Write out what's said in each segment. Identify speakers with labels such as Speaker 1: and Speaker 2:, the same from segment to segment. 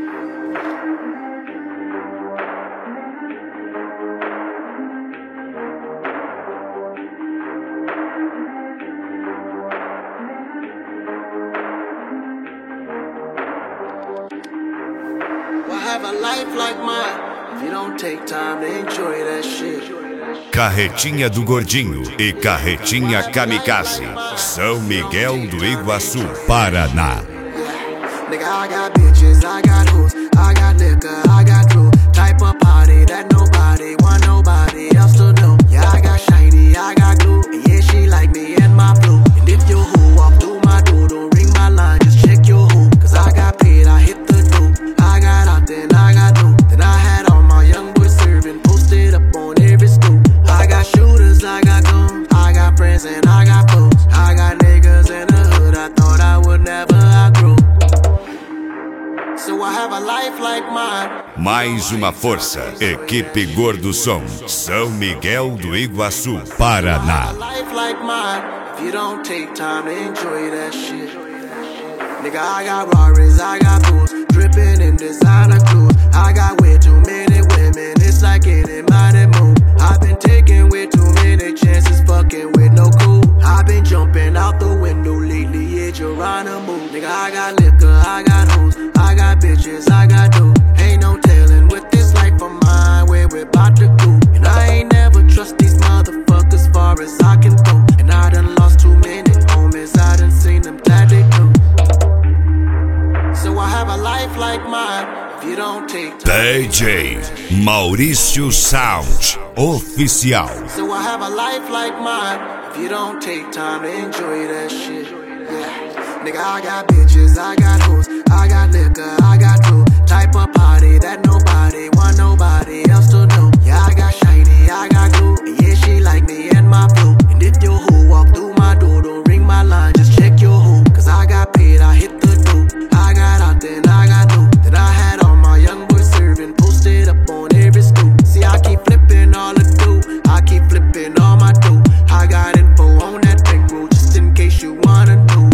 Speaker 1: Have a life like mine if you don't take time to enjoy that shit.
Speaker 2: Carretinha do Gordinho e Carretinha Kamikaze, São Miguel do Iguaçu, Paraná.
Speaker 1: Nigga, I got bitches, I got hoes, I got liquor, I got glue. Type of party that nobody want nobody else to know. Yeah, I got shiny, I got glue, and yeah, she like me and my blue. And if your who walk through my door, don't ring my line, just check your who. Cause I got paid, I hit the dough. I got out, then I got new. Then I had all my young boys serving, posted up on every stool. I got shooters, I got guns, I got friends and I got foes. I got niggas in the hood, I thought I would never outgrow. So I have a life like mine.
Speaker 2: Mais uma força, equipe Gordo Som, São Miguel do Iguaçu, Paraná.
Speaker 1: Life like mine, if you don't take time to enjoy that shit. Nigga, I got Rarries, I got booze, dripping in designer clothes. I got way too many women, it's like getting by the moon. I've been taking way too many chances, fucking with no cool. I've been jumping out the window lately, yeah, Geronimo. Nigga, I got liquor, I got hoes, I got bitches, I got dough. Ain't no telling with this life of mine where we're about to go. And I ain't never trust these motherfuckers far as I can go. And I done lost too many homies, I done seen them glad they go. So I have a life like mine if you don't take time.
Speaker 2: DJ Maurício Sound Oficial.
Speaker 1: So I have a life like mine if you don't take time to enjoy that shit. Yeah. Nigga, I got bitches, I got hoes, I got liquor, I got glue. Type of party that nobody want nobody else to know. Yeah, I got shiny, I got glue, and yeah, she like me and my blue. And if your hoe walk through my door, don't ring my line, just check your hoe. Cause I got paid, I hit the dough. I got out, then I got new. Then I had all my young boys serving, posted up on every stool. See, I keep flipping all the dough, I keep flipping all my dough. I got info on that bankroll, just in case you wanna know.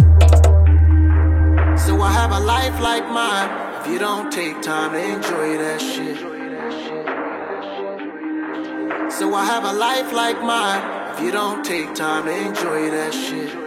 Speaker 1: So I have a life like mine if you don't take time to enjoy that shit. So I have a life like mine if you don't take time to enjoy that shit.